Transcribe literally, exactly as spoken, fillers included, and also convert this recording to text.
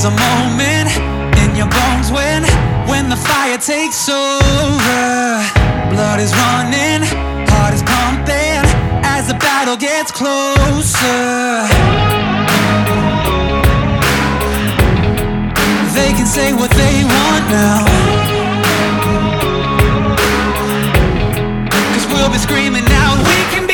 There's a moment in your bones when When the fire takes over. Blood is running, heart is pumping as the battle gets closer. They can say what they want now, 'cause we'll be screaming out, we can be